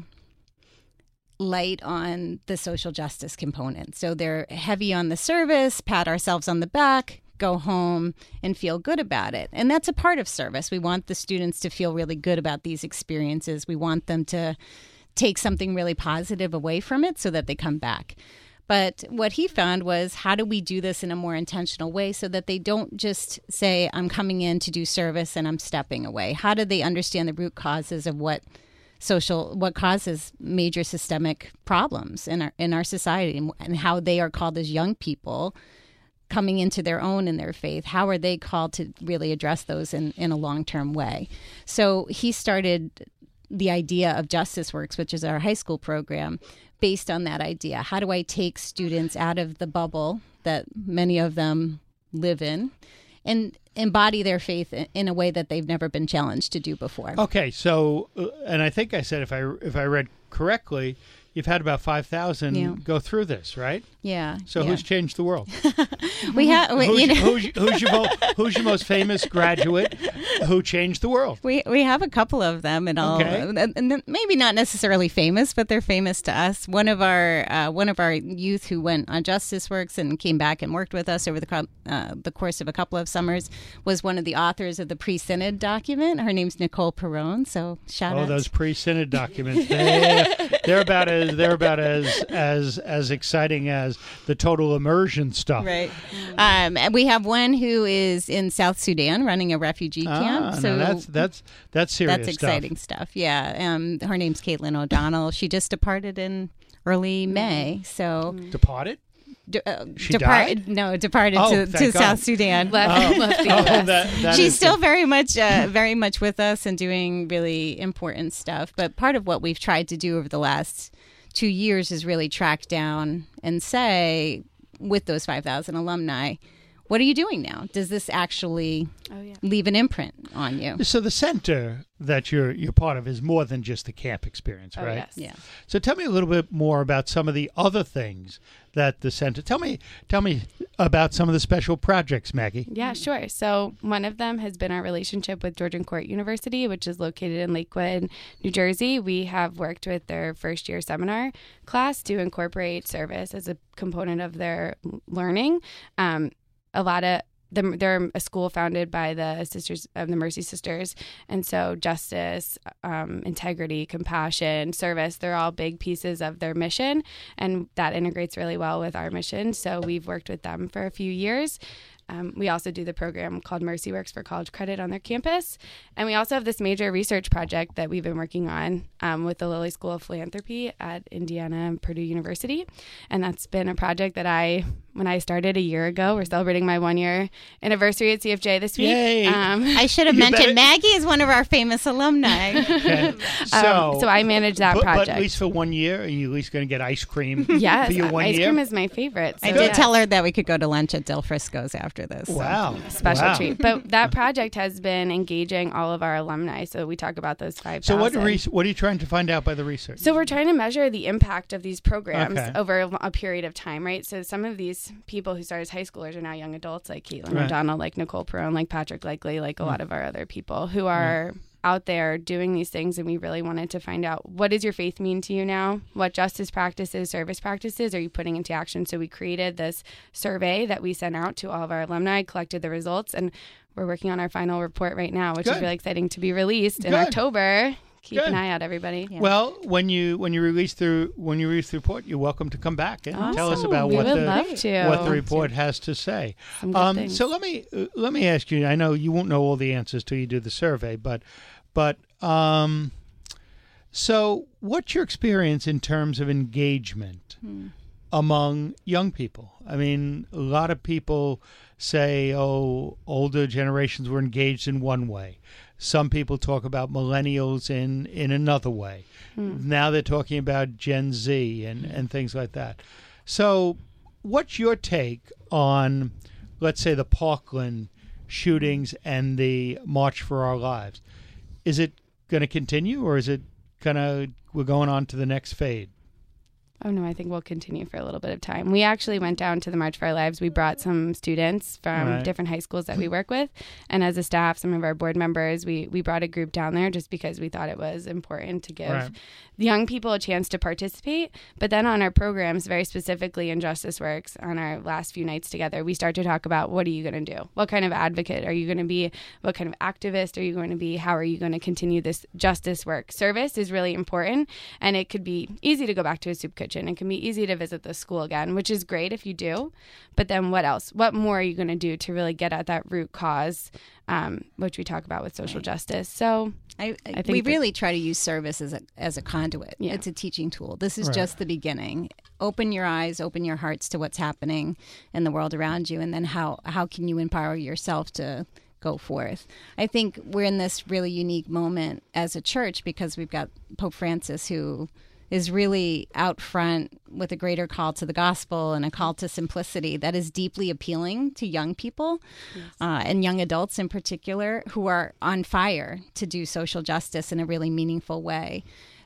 light on the social justice component. So they're heavy on the service, pat ourselves on the back, go home and feel good about it. And that's a part of service. We want the students to feel really good about these experiences. We want them to take something really positive away from it so that they come back. But what he found was, how do we do this in a more intentional way so that they don't just say, I'm coming in to do service and I'm stepping away? How do they understand the root causes of what social, what causes major systemic problems in our in our society, and, and how they are called as young people coming into their own in their faith? How are they called to really address those in, in a long-term way? So he started the idea of Justice Works, which is our high school program, based on that idea. How do I take students out of the bubble that many of them live in and embody their faith in a way that they've never been challenged to do before? Okay, so, uh, and I think I said, if I if I read correctly, you've had about five thousand Yeah. go through this, right? Yeah. So yeah. who's changed the world? we have Who's, you know, who's, who's, your mo- who's your most famous graduate who changed the world? We we have a couple of them, and all, Okay. and, and maybe not necessarily famous, but they're famous to us. One of our uh, one of our youth who went on Justice Works and came back and worked with us over the co- uh, the course of a couple of summers was one of the authors of the pre-synod document. Her name's Nicole Perrone. So shout Oh, out. those pre-synod documents. They're, they're about as they're about as as as exciting as the total immersion stuff. Right. Um, and we have one who is in South Sudan running a refugee Ah, camp. no, So that's that's that's serious That's stuff. exciting stuff. Yeah. Um, her name's Caitlin O'Donnell. She just departed in early May. So Departed? de- uh, She depart- died? No, departed Oh, to, thank to God. South Sudan. Left, left the Oh, U S. that, that She's is still good. very much, uh, very much with us and doing really important stuff. But part of what we've tried to do over the last two years is really track down and say, with those five thousand alumni, what are you doing now? Does this actually Oh, yeah. leave an imprint on you? So the center that you're you're part of is more than just the camp experience, Oh, right? yes. Yeah. So tell me a little bit more about some of the other things that the center. Tell me tell me about some of the special projects, Maggie. Yeah, sure. So one of them has been our relationship with Georgian Court University, which is located in Lakewood, New Jersey. We have worked with their first year seminar class to incorporate service as a component of their learning. Um, a lot of them, they're a school founded by the Sisters of the Mercy Sisters. And so justice, um, integrity, compassion, service, they're all big pieces of their mission. And that integrates really well with our mission. So we've worked with them for a few years. Um, we also do the program called Mercy Works for college credit on their campus. And we also have this major research project that we've been working on um, with the Lilly School of Philanthropy at Indiana and Purdue University. And that's been a project that I, when I started a year ago, we're celebrating my one year anniversary at C F J this week. Yay. Um, I should have You mentioned better- Maggie is one of our famous alumni. Okay. So, um, so I manage that but, project. But at least for one year, are you at least going to get ice cream Yes, for your one ice year? cream is my favorite. I so did yes. tell her that we could go to lunch at Del Frisco's after this. so. Wow. Special Wow. treat. But that project has been engaging all of our alumni. So we talk about those five So thousand. what, re- what are you trying to find out by the research? So we're trying to measure the impact of these programs Okay. over a, a period of time, right? So some of these people who started as high schoolers are now young adults, like Caitlin Right. O'Donnell, like Nicole Perone, like Patrick Likely, like a lot of our other people who are out there doing these things. And we really wanted to find out, what does your faith mean to you now? What justice practices, service practices are you putting into action? So we created this survey that we sent out to all of our alumni, collected the results, and we're working on our final report right now, which Good. is really exciting to be released in Good. October. Keep Good. an eye out, everybody. Well, when you when you release the when you release the report, you're welcome to come back and tell us Awesome. about We what would the love to. what the report has to say. Some good Um, things. so let me uh, let me ask you. I know you won't know all the answers till you do the survey, but but um, so what's your experience in terms of engagement Hmm. among young people? I mean, a lot of people say, "Oh, older generations were engaged in one way." Some people talk about millennials in, in another way. Hmm. Now they're talking about Gen Z and, and things like that. So what's your take on, let's say, the Parkland shootings and the March for Our Lives? Is it going to continue, or is it going to, we're going on to the next fade? Oh, no, I think we'll continue for a little bit of time. We actually went down to the March for Our Lives. We brought some students from Right. different high schools that we work with. And as a staff, some of our board members, we, we brought a group down there just because we thought it was important to give Right. young people a chance to participate. But then on our programs, very specifically in Justice Works, on our last few nights together, we start to talk about, what are you going to do? What kind of advocate are you going to be? What kind of activist are you going to be? How are you going to continue this justice work? Service is really important, and it could be easy to go back to a soup kitchen. It can be easy to visit the school again, which is great if you do. But then what else? What more are you going to do to really get at that root cause, um, which we talk about with social justice? So I, I think we that- really try to use service as a as a conduit. Yeah. It's a teaching tool. This is Right. just the beginning. Open your eyes, open your hearts to what's happening in the world around you, and then how how can you empower yourself to go forth? I think we're in this really unique moment as a church because we've got Pope Francis, who is really out front with a greater call to the gospel and a call to simplicity that is deeply appealing to young people, uh, and young adults in particular, who are on fire to do social justice in a really meaningful way.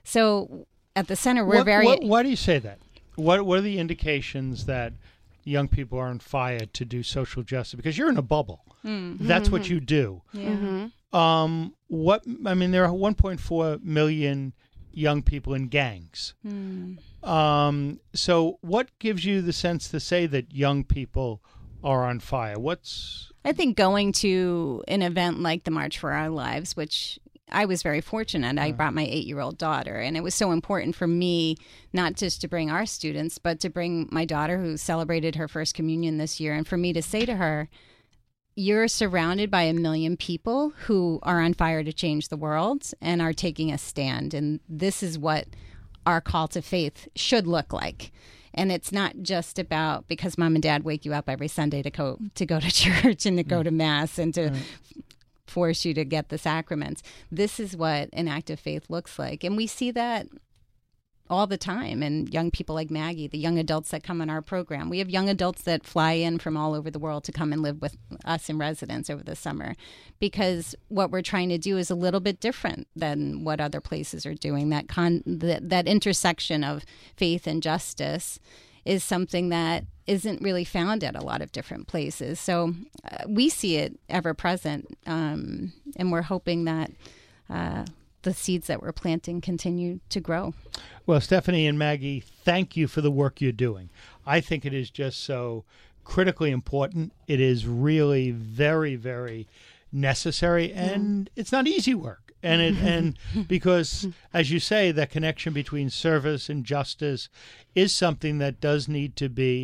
So at the center, we're What- very... what- why do you say that? What What are the indications that young people are on fire to do social justice? Because you're in a bubble. That's what you do. mhm. Um, what I mean, there are one point four million young people in gangs. Um, so what gives you the sense to say that young people are on fire? What's I think going to an event like the March for Our Lives, which I was very fortunate. I brought my eight-year-old daughter, and it was so important for me not just to bring our students, but to bring my daughter who celebrated her first communion this year, and for me to say to her, you're surrounded by a million people who are on fire to change the world and are taking a stand, and this is what our call to faith should look like. And it's not just about because mom and dad wake you up every Sunday to go to go to church and to go to mass and to force you to get the sacraments. This is what an act of faith looks like. And we see that all the time. And young people like Maggie, the young adults that come on our program. We have young adults that fly in from all over the world to come and live with us in residence over the summer, because what we're trying to do is a little bit different than what other places are doing. That con that, that intersection of faith and justice is something that isn't really found at a lot of different places. So uh, we see it ever present, um, and we're hoping that uh, the seeds that we're planting continue to grow. Well, Stephanie and Maggie, thank you for the work you're doing. I think it is just so critically important. It is really very, very necessary, and it's not easy work. And it and because, as you say, that connection between service and justice is something that does need to be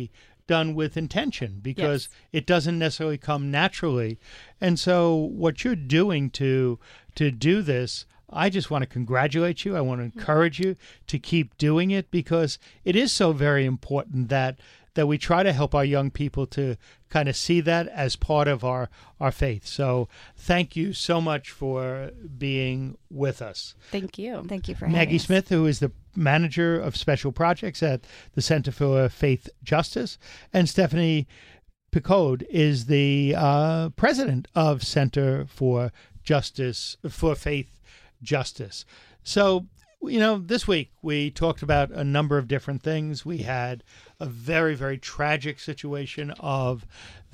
done with intention, because Yes. it doesn't necessarily come naturally. And so what you're doing to to do this, I just want to congratulate you. I want to encourage you to keep doing it, because it is so very important that that we try to help our young people to kind of see that as part of our, our faith. So thank you so much for being with us. Thank you. Thank you for Maggie having us. Smith, who is the manager of special projects at the Center for Faith Justice, and Stephanie Picode is the uh, president of Center for Justice for Faith Justice. So, you know, this week we talked about a number of different things. We had a very, very tragic situation of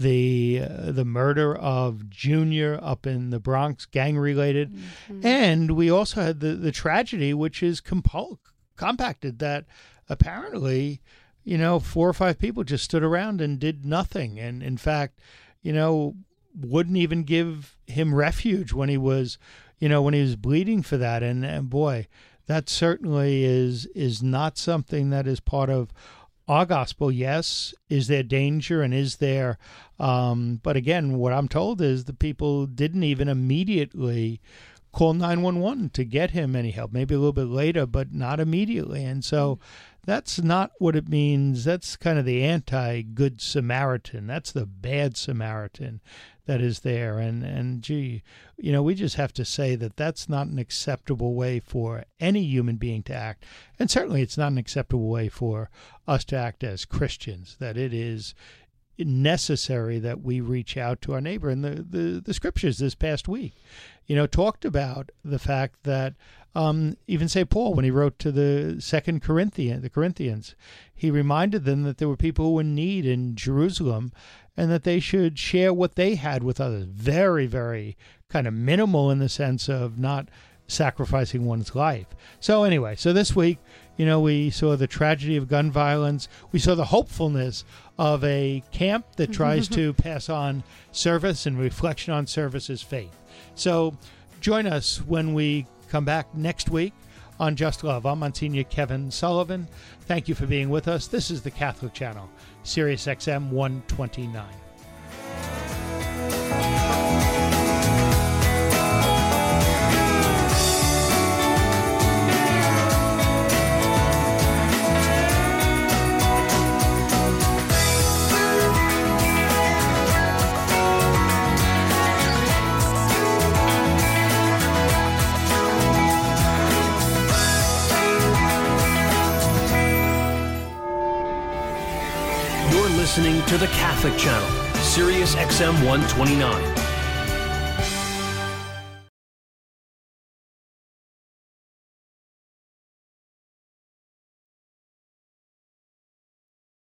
the uh, the murder of Junior up in the Bronx, gang related, mm-hmm. and we also had the the tragedy, which is compul- compacted that apparently, you know, four or five people just stood around and did nothing, and in fact, you know, wouldn't even give him refuge when he was, you know, when he was bleeding for that, and and boy. That certainly is is not something that is part of our gospel. Yes, is there danger and is there, um, but again, what I'm told is the people didn't even immediately call nine one one to get him any help. Maybe a little bit later, but not immediately. And so that's not what it means. That's kind of the anti-good Samaritan. That's the bad Samaritan that is there. And, and gee, you know, we just have to say that that's not an acceptable way for any human being to act. And certainly it's not an acceptable way for us to act as Christians, that it is necessary that we reach out to our neighbor. And the, the, the scriptures this past week, you know, talked about the fact that um, even Saint Paul, when he wrote to the Second Corinthian, the Corinthians, he reminded them that there were people who were in need in Jerusalem, and that they should share what they had with others. Very, very kind of minimal in the sense of not sacrificing one's life. So anyway, so this week, you know, we saw the tragedy of gun violence. We saw the hopefulness of a camp that tries to pass on service, and reflection on service is faith. So join us when we come back next week on Just Love. I'm Monsignor Kevin Sullivan. Thank you for being with us. This is the Catholic Channel, Sirius X M one twenty-nine. Listening to the Catholic Channel, Sirius X M one twenty-nine.